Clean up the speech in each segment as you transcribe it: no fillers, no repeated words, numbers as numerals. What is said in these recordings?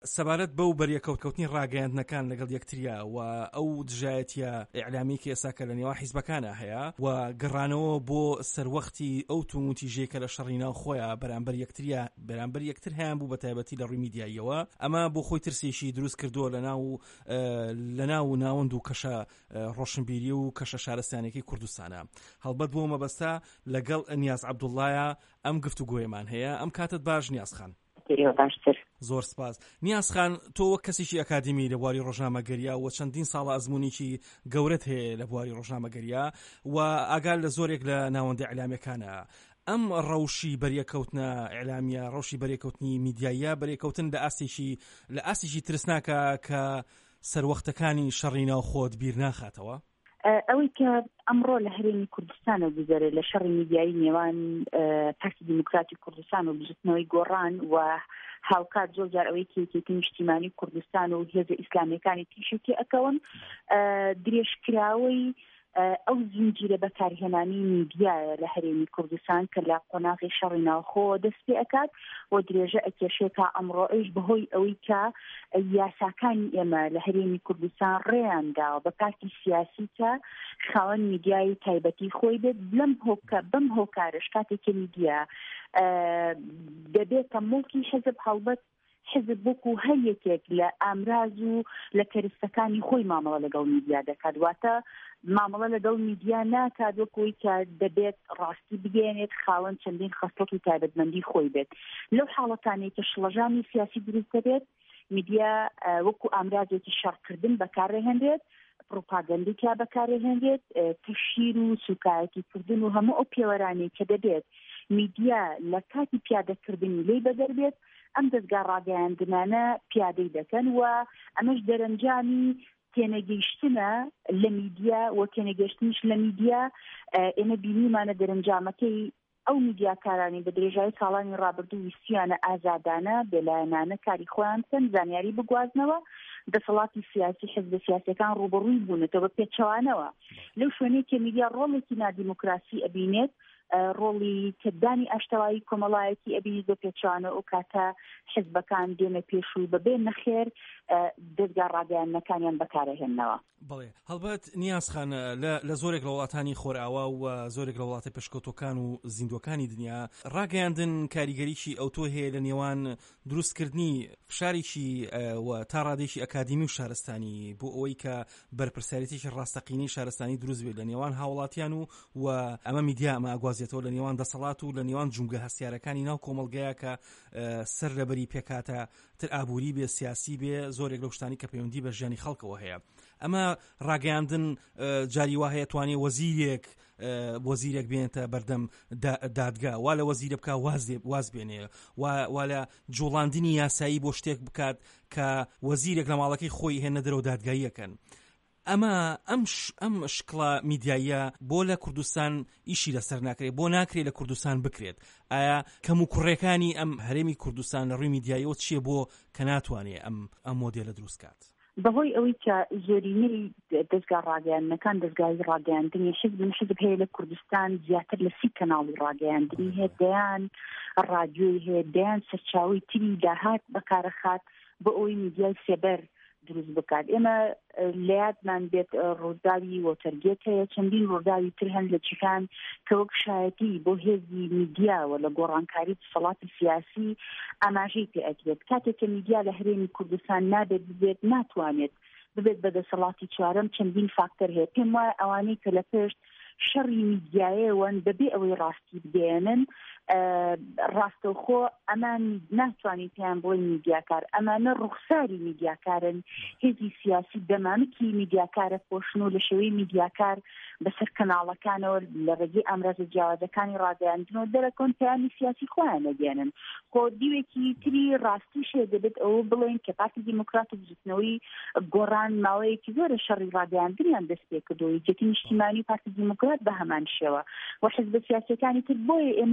سەبارەت بەو بەریەکەوتنی ڕاگەیاندنەکان لەگەڵ یەکتریا و ئەو دژایەتیە ئیعلامی کە ئێساکە لە نێوان حیزبەکانە هەیە و گەڕانەوە بۆ سەروەختی ئەو توموتیژەیە کە لە شەڕی ناو خۆیان بەرامبەر یەکتریا بەرامبەر یەکتر هەیان بوو بە تایبەتی لە ڕووی میدیاییەوە ئەمە بۆ خۆی ترسێکی دروست کردووە لەناو ناوەند و کەشە ڕۆشنبیری و کەشە شارستانیەکەی کوردستانە. هەڵبەت بۆ مەبەستا لەگەڵ نیاز عەبدوڵڵایە ئەم گفتوگۆیەمان هەیە. ئەم کاتت باش نیاز خان. زۆر سپاس. نیاز خان، تۆ وەک کەسێکی ئەکادمی لە بواری ڕۆژنامەگەریا و چەندین ساڵە ئەزموونێکی گەورەت هەیە لە بواری ڕۆژنامەگەریا و ئاگال لە زۆرێک لە ناوەندی ئیعلامیەکانە، ئەم ڕەوشی بەریەکەوتنە ئیعلامیە، ڕەوشی بەریەکەوتنی میدیاییە، بەریەکەوتن لە ئاستێکی ترسناکە کە سەروەختەکانی شەڕی ناو خۆت بیر ناخاتەوە؟ ئەوەی کە ئەمڕۆ لە هەرێمی کوردستانە گوزەرە لە شەڕی میدیایی نێوان پارتی دیموکراتی کوردستان و بژتنەوەی گۆڕان و هاوکات زۆر جار ئەوەی کێکێتی نیشتیمانی کوردستان و هێزە ئیسلامیەکانی تیشێکی ئەکەون درێژکراوەی ئەو زنجیرە بەکارهێنانی میدیایە لە هەرێمی کوردستان کە لە قۆناغی شەڕی ناوخۆ دەست پێ ئەکات و درێژە ئەکێشێتە ئەمڕۆ ئەوش بەهۆی ئەوەی کە یاساکانی ئێمە لە هەرێمی کوردستان ڕێیانداوە بە پارتی سیاسی کە خاوەن میدیای تایبەتی خۆی بێت بەم هۆکارش کاتێکی میدیا دەبێتە مڵکی حزب هەڵبەت حزب بۆکو هەر یەکێک لە ئامراز و لە کەرستەکانی خۆی مامەڵە لەگەڵ میدیا دەکات، واتە مامەڵە لەگەڵ میدیا ناکات وەکوی کە دەبێت ڕاستی بگەێنێت خاوەن چەندین خەستەڵی تایبەتمەندی خۆی بێت. لەو حاڵەتانەی کە شڵەژانی سیاسی دروست دەبێت میدیا وەکو ئامرازێکی شەڕکردن بەکارهێنرێت، پروپاگەندێکیا بەکارهێنرێت، تشهیر و سوکایەتیکردن و هەموو ئەو پێوەرانەی کە دەبێت میدیا لە کاتی پیادەکردنی لێی بەدەربێت ئەم دەستگا ڕاگەیاندنانە پیادەی دەکەن و ئەمەش دەرەنجامی تێنەگەیشتنە لە میدیا و تێنەگەیشتنیش لە میدیا ئێمە بینیمانە دەرەنجامەکەی ئەو میدیاکارانی بە درێژایی ساڵانی ڕابردوو ویستیانە ئازادانە بێلایەنانە کاری خۆیان بکەن، زانیاری بگوازنەوە، دەسەڵاتی سیاسی حزب سیاسیەکان ڕوبەڕووی بوونەتەوە بە پێچەوانەوە. لەو شوێنەی کە میدیا ڕۆڵێکی نادیموکراسی ئەبینێت، ڕۆڵی کردانی ئاشتەوایی کۆمەڵایەتی ئەبینی بە پێچوانە و کاتە حزبەکان دێنە پێشوو بەبێ نەخێر دەستگا ڕاگەیاندنەکانیان بەکارهێننەوە. بڵێ هەڵبەت نیاز خان، لە زۆرێک لە وڵاتانی خۆرئاوا و زۆرێک لە وڵاتی پێشکەوتوەکان و زیندوەکانی دنیا ڕاگەیاندن کاریگەریی ئەوتۆ هەیە لە نێوان دروستکردنی فشارێکی و تا ڕادێکی ئەکادمی و شارستانی بۆ ئەوەی کە بەرپرساریتێکی ڕاستەقینەی شارستانی دروست بێت لە نێوان هاوڵاتیان و ئەمە میدیا ئەمە ئاگوازێتەوە لە نێوان دەسەڵات و لە نێوان جونگە هەستیارەکانی ناو کۆمەڵگەیە کە سەر لەبەری پێکاتە تر ئابووری بێ سیاسی بێ زۆرێک لەو شتانی کە پەیوەندی بە ژیانی خەڵکەوە هەیە. ئەمە ڕاگەیاندن جاری وا هەیە توانێ وەزیرێک بێنێتە بەردەم دادگا، وا لە وەزیرە بکە واز بێنێ، وا لە جوڵاندنی یاسایی بۆ شتێک بکات کە وەزیرێک لە ماڵەکەی خۆی هێنە دەرەوە دادگاییەکەن. ئەم شکڵە میدیاییە بۆ لە کوردستان ئیشی لەسەر ناکرێت، بۆ ناکرێت لە کوردستان بکرێت. ئایا کەم و کوڕەکانی ئەم هەرێمی کوردستان لە ڕووی میدیاییەوە چییە بۆ کە ناتوانێت ئەم مۆدێلە دروستکات؟ بەهۆی ئەوەی کە زۆرینەی دەستگا ڕاگەیاندنەکان دەستگای ڕاگەیاندنی حزب هەیە لە کوردستان زیاتر لە 30 کەناڵی ڕاگەیاندنی هەیە، دەیان ڕادیۆی هەیە، دەیان سەرچاوی تری داهات بەکارەخات بۆ ئەوەی میدیای سێبەر دروست بکات. ئێمە لە یادمان بێت ڕووداوی وۆتەرگێت هەیە، چەندین ڕووداوی تر هەن لە چیکان کە وەک شایەتی بۆ هێزی میدیاوە لە گۆڕانکاری دەسەڵاتی سیاسی ئاماژەی پێ ئەدرێت. کاتێک کە میدیا لە هەرێمی کوردستان نابێت ببێت، ناتوانێت ببێت بە دەسەڵاتی چوارەم، چەندین فاکتەر هەیە. پێم وایە ئەوانەی کە لە پێشت شەڕی میدیایەوەن بەبێ ئەوەی ڕاستی بگەێنن ڕاستەوخۆ ئەمان ناتوانین پێیان بۆی میدیاکار، ئەمانە ڕوخساری میدیاکارن، هێزی سیاسی دەمامکی میدیاکارە پۆشن و لە شێوەی میدیاکار بەسەر کەناڵەکانەوە لە ڕێگەی ئامرازە جیاوازەکانی ڕاگەیاندنەوە دەرەکەون پەیامی سیاسی خۆیان دەگەێنن. خۆ دیوێکی تری ڕاستیشێ دەبێت ئەوە بڵێن کە پارتی دیموکرات و بژوتنەوەی گۆڕان ماوەیەکی زۆرە شەڕی ڕاگەیاندنیان دەست پێ کردەوە، یەکێتی نیشتیمانی پارتی دیموکرات بە هەمان شێوە و حزب سیاسیەکانی تر. بۆیە ئێمە دەبینین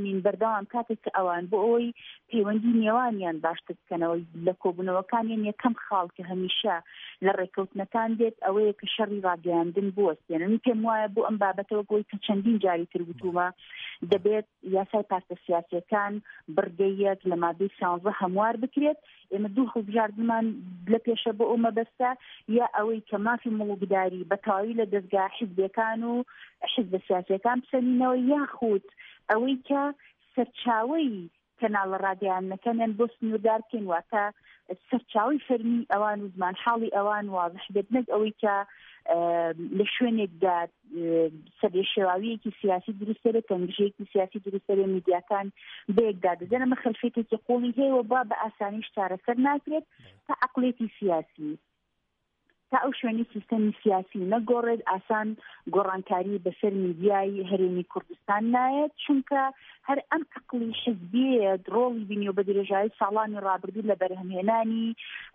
دەبینین بەردەوام کاتێک کە ئەوان بۆ ئەوەی پەیوەندی نێوانیان باشتر بکەنەوەی لە کۆبوونەوەکانیان یەکەم خاڵ کە هەمیشە لە ڕێکەوتنەکان دێت ئەوەیە کە شەڕی ڕاگەیاندن بوەستێنن. پێم وایە بۆ ئەم بابەتەوە بۆی کە چەندین جاری تر وتومە دەبێت یاسای پارتە سیاسیەکان بڕگەیەک لە مادەی 16 هەموار بکرێت. ئێمە دوو هەڵبژاردنمان لە پێشە بۆ ئەو مەبەستە، یا ئەوەی کە مافی مڵوگداری بەتەواوی لە دەستگا حیزبەکان و حیزبە سیاسیەکان بسەنینەوە، یاخود ئەوەی کە سەرچاوەی کەناڵە ڕاگەیاندنەکانیان بۆ سنووردار بکەین، واتە سەرچاوی فەرمی ئەوان و زمانحاڵی ئەوان واضح بێت، نەک ئەوەی کە لە شوێنێکدا سەرێشێواویەکی سیاسی دروستەرە، تەنگژەیەکی سیاسی دروستەرە، میدیاکان بەیەکدا دەدەن. ئەمە خەلفێتێکی قوڵی هەیە بە ئاسانیش چارەسەر ناکرێت تا عەقڵێتی سیاسی، تا ئەو شوێنی سیستەمی سیاسی نەگۆڕێت، ئاسان گۆڕانکاری بەسەر میدیای هەرێمی کوردستان نایەت، چونکە هەر ئەم عەقڵی حیزبیە ڕۆڵی بینی و بە درێژایی ساڵانی ڕابردوو لە بەرهەمهێنانی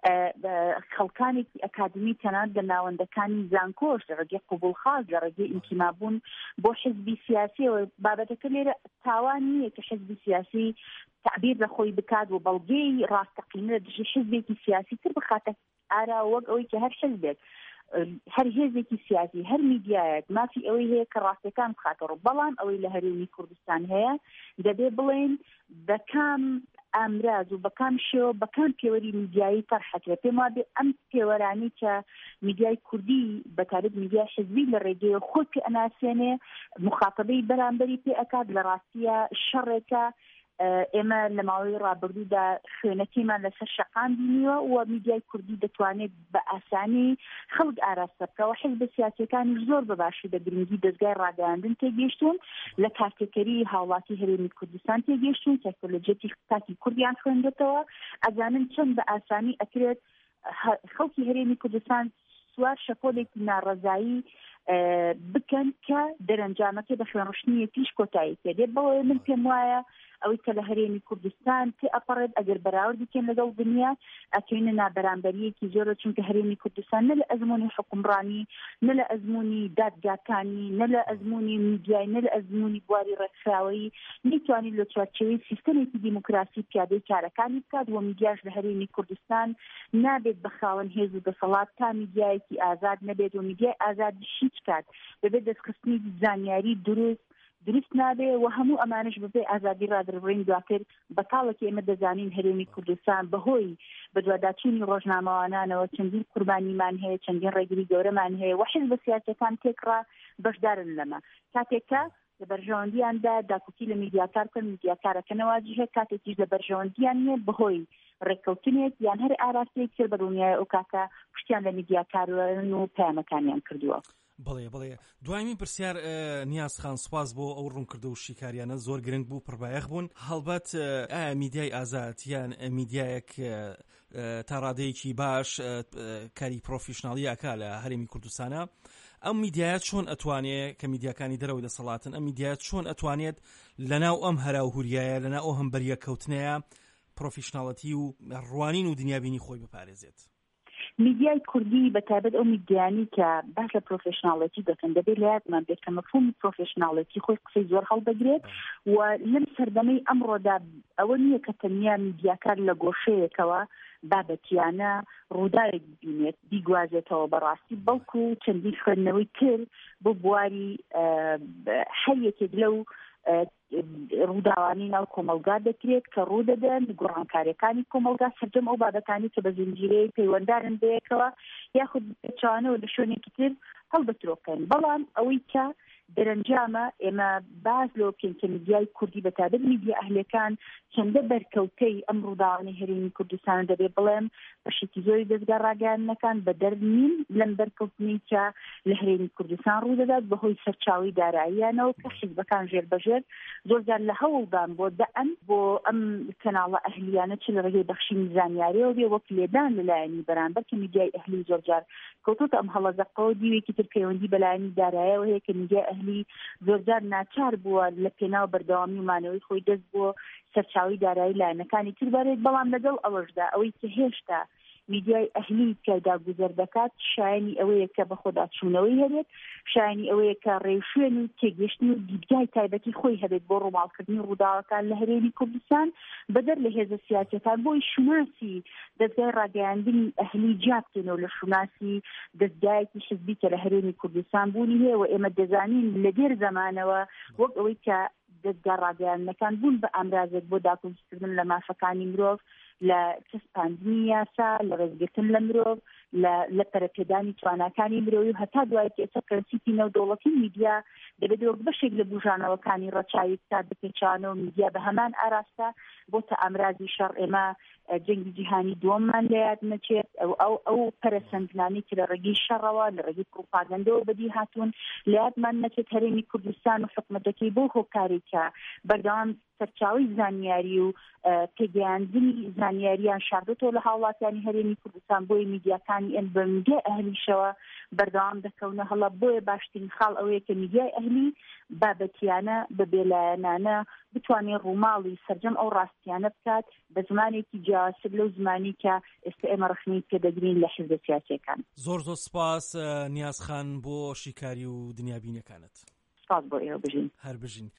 خەڵکانێکی ئەکادمی تەنانەت لە ناوەندەکانی زانکۆش لە ڕێگەی قبوڵخواز لە ڕێگەی ئینتیمابوون بۆ حیزبی سیاسیەوە. بابەتەکە لێرە تاوان نییە کە حیزبی سیاسی تعبیر لە خۆی بکات و بەڵگەی ڕاستەقینە دژی حیزبێکی سیاسی تر بخاتە ئارا وەک ئەوەی کە هەر حیزبێک، هەر هێزێکی سیاسی، هەر میدیایەک مافی ئەوەی هەیە کە ڕاستەکان بخاتەوە. بەڵام ئەوەی لە هەرێمی کوردستان هەیە دەبێ بڵێن بەکام ئامراز و بەکام شێوە بەکام پێوەری میدیایی فەرحەکرێت. پێم وابێ ئەم پێوەرانی کە میدیای کوردی بەتابەت میدیای حیزبی لە ڕێگەی خۆی پێ ئەناسێنێ مخاتەبەی بەرامبەری پێ ئەکات لە ڕاستیە شەڕێکە. ئێمە لە ماوەی ڕابردوودا خوێنەکەیمان لەسەر شەقام بینیوە و میدیای کوردی دەتوانێت بە ئاسانی خەڵک ئاراستە بکەوە. حیزبە سیاسیەکانی زۆر بەباشی بە گرنگی دەستگای ڕاگەیاندن تێگەیشتون، لە کارتێکەری هاوڵاتی هەرێمی کوردستان تێگەیشتون، تەکنۆلۆژیەتی تاکی کوردیان خوێندێتەوە. ئەزانن چەند بە ئاسانی ئەکرێت خەڵکی هەرێمی کوردستان سوار شەپۆلێکی ناڕەزایی بکەن کە دەرەنجامەکە بە خوێنڕشتنیەتیش کۆتایی پێدێت. بەوەی من پێم وایە ئەوەی کە لە هەرێمی کوردستان تێ ئەپەڕێت ئەگەر بەراورد بکەن لەگەڵ دنیا ئەکەینە نابەرامبەریەکی زۆرە، چونکە هەرێمی کوردستان نە لە ئەزمموی حکومڕانی، نە لە ئەزمموی دادگاکانی، نە لە ئەزمموی میدیای، نە لە ئەزمموی بواری ڕێکخراوەیی نەیتوانێت لە چوارچێوەی سیستەمێکی دیموکراسی پیادەی کارەکانی بکات. و میدیاش لە هەرێمی کوردستان نابێت بە خاوەن هێز و دەسەڵات تا میدیایەکی ئازاد نەبێت و میدیای ئازادی هیچ کات دەبێت دەستخستنی زانیاری دروست نابێ و هەموو ئەمانش ببێ ئازادی ڕادربڕین دواتر بەتاڵێکی ئێمە دەزانین هەرێمی کوردستان بەهۆی بەدواداچوونی ڕۆژنامەوانانەوە چەندین قوربانیمان هەیە، چەندین ڕێگری گەورەمان هەیە و حیزبە سیاسیەکان تێکڕا بەشدارن لەمە. کاتێکە لە بەرژەوەندیاندا داکوتی لە میدیاکار بکەن، میدیاکارەکەنەوە جهێ کاتێکیش لە بەرژەوەندیان نیە بەهۆی ڕێککەوتنێک یان هەر ئاراستەیەک تر بە دنیای ئەو کاکە پشتیان لە میدیاکارن و پەیامەکانیان کردووە. بڵێ دوایمی پرسیار نیاز خان، سواز بۆ ئەو ڕوونکردە و شیکاریانە زۆر گرنگ بوو، پڕبایەخ بوون. هەڵبەت ئایا میدیای ئازاد یان میدیایەک تا ڕادەیەکی باش کاری پرۆفیشناڵی ئەکا لە هەرێمی کوردستانە، ئەم میدیایەت چۆن ئەتوانێت کە میدیاکانی دەرەوەی دەسەڵاتن، ئەم میدیایەت چۆن ئەتوانێت لەناو ئەم هەراوهوریایە لەناو ئەو هەمبەریە کەوتنەیە پرۆفیشناڵەتی و ڕوانین و دنیابینی خۆی بپارێزێت؟ میدیای کوردی بەتابەت ئەو میدیانی کە باش لە پرۆفیشناڵەتی دەکەن دەبێت لە یادمان بێت کە مەفهومی پرۆفیشناڵەتی خۆی قسەی زۆر هەڵدەگرێت و لەم سەردەمەی ئەمڕۆدا ئەوە نییە کە تەنیا میدیاکار لە گۆشەیەکەوە بابەتیانە ڕووداوێک ببینێت بیگوازێتەوە بەڕاستی، بەڵکو چەندین خوێندنەوەی کرد بۆ بواری هەیەکێک لەو ڕووداوانی ناو کۆمەلگا دەکرێت کە ڕوودەدەن گۆڕانکاریەکانی کۆمەلگا سەرجەم ئەو بابەتانی کە بە زنجیرەی پەیوەنددارن بەیەکەوە یاخود بچوانەوە لە شوێنێکی تر هەڵبەترۆکەن. بەڵام ئەوەی کە دەرەنجامە ئێمە باز لۆ بکەین کە میدیای کوردی بەتابەت میدیا ئەهلەکان چەندە بەرکەوتەی ئەم ڕووداوانی هەرێمی کوردستان دەبێت بڵێم بەشێکی زۆری دەستگا ڕاگەیاندنەکان بە دەرنین لەم بەرکەوتنی کە لە هەرێمی کوردستان ڕوودەدات بەهۆی سەرچاوی داراییانەوە کە حیزبەکان ژێربەژێر زۆرجار لە هەوڵدان بۆ دەئەن بۆ ئەم کەناڵە ئەهلیانە چ لە ڕێگەی بەخشینی زانیاریەوە بێ وەک لێدان لەلایەنی بەرامبەر کە میدیای ئەهلی زۆرجار کەوتوتە ئەم هەڵەزەقەوە دیوێکی تر پەیوەندی بەلایەنی داراییەوە هەیە کە میدیای ئەهلی زۆرجار ناچار بووە لە پێناو بەردەوامی و مانەوەی خۆی دەست بۆ سەرچاوی دارایی لایەنەکانی تر بەرێت. بەڵام لەگەڵ ئەوەشدا ئەوەی کە هێشتا میدیای ئەهلی کەدا گوزەر دەکات شایانی ئەوەیە کە بە خۆدا چوونەوەی هەبێت، شایانی ئەوەیە کە ڕێوشوێن و تێگەشتن و دیدگای تایبەتی خۆی هەبێت بۆ ڕووماڵکردنی ڕووداوەکان لە هەرێمی کوردستان بەدەر لە هێزە سیاسەتان بۆی شوناسی دەستگای ڕاگەیاندنی ئەهلی جابکەنەوە لە شوناسی دەستگایەکی حزبی کە لە هەرێمی کوردستان بوونی هەیە و ئێمە دەزانین لە دێر زەمانەوە وەک ئەوەی کە دەستگا ڕاگەیاندنەکان بوون بە ئامرازێک بۆ داکۆنترکردن لە مافەکانی مرۆڤ، لە چەسپاندنی یاسا، لە ڕێزگرتن لە مرۆڤ، لە پەرەپێدانی تواناکانی مرۆڤی و هەتا دوای کە ئێستا پرەنسیپی نێودەوڵەتی میدیا دەبێت وەک بەشێک لە بژانەوەکانی ڕەچاوی بکات بپێچانەوە میدیا بە هەمان ئاراستا بۆ تا ئامرازی شەڕ ئێمە جەنگی جیهانی دووەممان لە یاد نەچێت ئەو پەرەسەندنانی کە لە ڕێگەی شەڕەوە لە ڕێگەی پروپاگەندەوە بەدی هاتوون لە یادمان نەچێت هەرێمی کوردستان و حکومەتەکەی بۆ هۆکاری کە بەردەوام سەرچاوی زانیاری و پێگەیاندنی زانیاریان شاردێتەوە لە هاوڵاتیانی هەرێمی کوردستان بۆی میدیاکانی ئەن بە میدیای ئەهلیشەوە بەردەوام دەکەونە هەڵە. بۆیە باشترین خاڵ ئەوەیە کە میدیای ئەهلی بابەتیانە بە بێلایەنانە بتوانێت ڕووماڵی سەرجەم ئەو ڕاستیانە بکات بە زمانێکی جیاوازتر لەو زمانی کە ئێستا ئێمە ڕخنەی پێدەگرین لە حیزبە سیاسیەکان. زۆر سپاس نیازخان بۆ شیکاری و دنیابینەکانت. سپاس بۆ ئێوە بژین. هەر بژین.